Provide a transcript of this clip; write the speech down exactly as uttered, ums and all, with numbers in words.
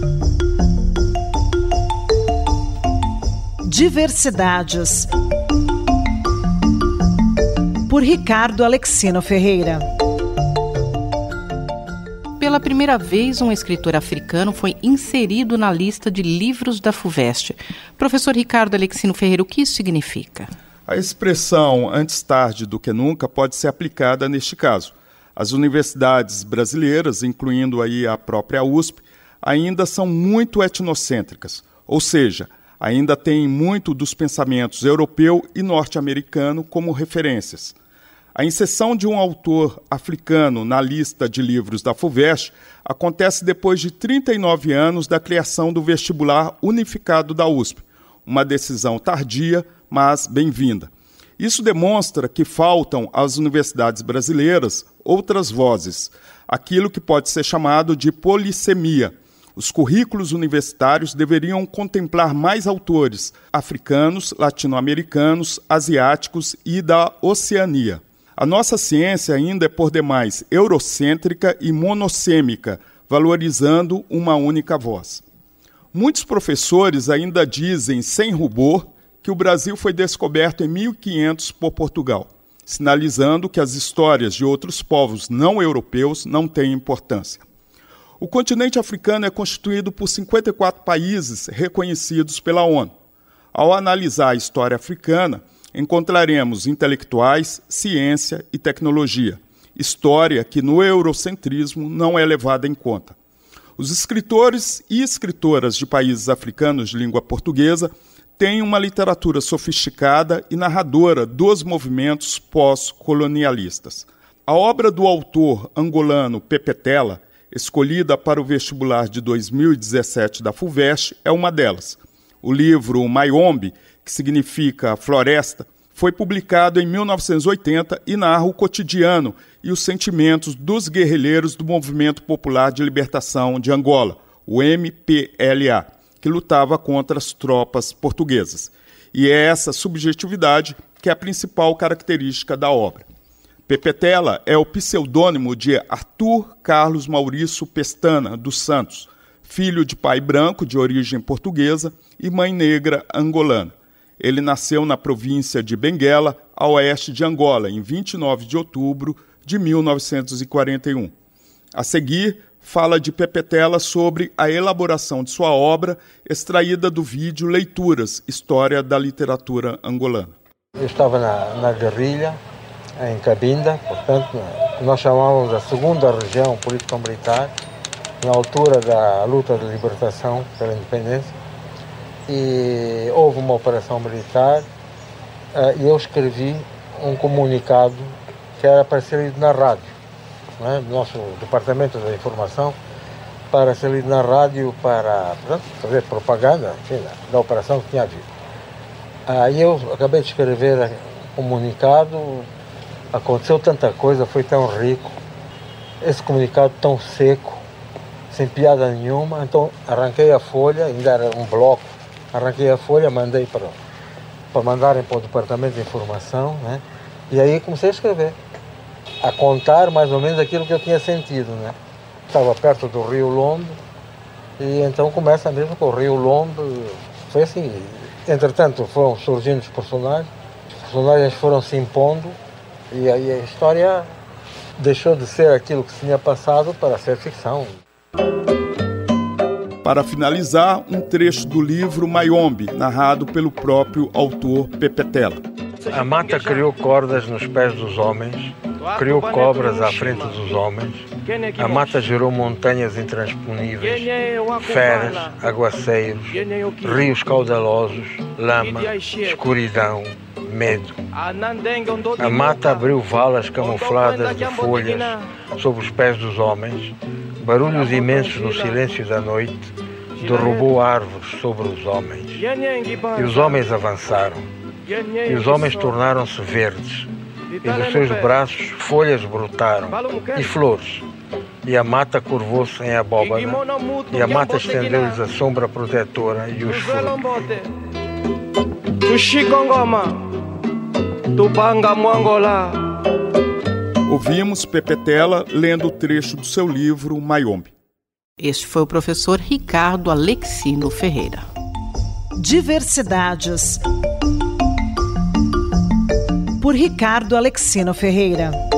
Diversidades, por Ricardo Alexino Ferreira. Pela primeira vez, um escritor africano foi inserido na lista de livros da FUVEST. Professor Ricardo Alexino Ferreira, o que isso significa? A expressão antes tarde do que nunca pode ser aplicada neste caso. As universidades brasileiras, incluindo aí a própria U S P, ainda são muito etnocêntricas, ou seja, ainda têm muito dos pensamentos europeu e norte-americano como referências. A inserção de um autor africano na lista de livros da FUVEST acontece depois de trinta e nove anos da criação do vestibular unificado da U S P, uma decisão tardia, mas bem-vinda. Isso demonstra que faltam às universidades brasileiras outras vozes, aquilo que pode ser chamado de polissemia. Os currículos universitários deveriam contemplar mais autores africanos, latino-americanos, asiáticos e da Oceania. A nossa ciência ainda é por demais eurocêntrica e monossêmica, valorizando uma única voz. Muitos professores ainda dizem, sem rubor, que o Brasil foi descoberto em mil e quinhentos por Portugal, sinalizando que as histórias de outros povos não europeus não têm importância. O continente africano é constituído por cinquenta e quatro países reconhecidos pela ONU. Ao analisar a história africana, encontraremos intelectuais, ciência e tecnologia, história que no eurocentrismo não é levada em conta. Os escritores e escritoras de países africanos de língua portuguesa têm uma literatura sofisticada e narradora dos movimentos pós-colonialistas. A obra do autor angolano Pepe Tela, escolhida para o vestibular de dois mil e dezessete da FUVEST, é uma delas. O livro Mayombe, que significa floresta, foi publicado em mil novecentos e oitenta e narra o cotidiano e os sentimentos dos guerrilheiros do Movimento Popular de Libertação de Angola, o M P L A, que lutava contra as tropas portuguesas. E é essa subjetividade que é a principal característica da obra. Pepe Tela é o pseudônimo de Arthur Carlos Maurício Pestana dos Santos, filho de pai branco de origem portuguesa e mãe negra angolana. Ele nasceu na província de Benguela, a oeste de Angola, em vinte e nove de outubro de mil novecentos e quarenta e um. A seguir, fala de Pepe Tela sobre a elaboração de sua obra, extraída do vídeo Leituras, História da Literatura Angolana. Eu estava na, na guerrilha, em Cabinda, portanto, nós chamávamos a segunda região político-militar, na altura da luta de libertação pela independência, e houve uma operação militar e eu escrevi um comunicado que era para ser lido na rádio, né, do nosso Departamento da Informação, para ser lido na rádio para, portanto, fazer propaganda, enfim, da operação que tinha havido. Aí eu acabei de escrever um comunicado, aconteceu tanta coisa, foi tão rico, esse comunicado tão seco, sem piada nenhuma, então arranquei a folha, ainda era um bloco, arranquei a folha, mandei para, para mandarem para o Departamento de Informação, né? E aí comecei a escrever, a contar mais ou menos aquilo que eu tinha sentido, né? Estava perto do Rio Lombo, e então começa mesmo com o Rio Lombo, foi assim, entretanto foram surgindo os personagens, os personagens foram se impondo, e aí a história deixou de ser aquilo que se tinha passado para ser ficção. Para finalizar, um trecho do livro Mayombe, narrado pelo próprio autor Pepe Tela. A mata criou cordas nos pés dos homens, criou cobras à frente dos homens. A mata gerou montanhas intransponíveis, feras, aguaceiros, rios caudalosos, lama, escuridão, medo. A mata abriu valas camufladas de folhas sob os pés dos homens, barulhos imensos no silêncio da noite, derrubou árvores sobre os homens. E os homens avançaram. E os homens tornaram-se verdes. E dos seus braços folhas brotaram, e flores. E a mata curvou-se em abóbada, e a mata estendeu-lhes a sombra protetora e os frutos. Ouvimos Pepe Tela lendo o trecho do seu livro Mayombe. Este foi o professor Ricardo Alexino Ferreira. Diversidades, por Ricardo Alexino Ferreira.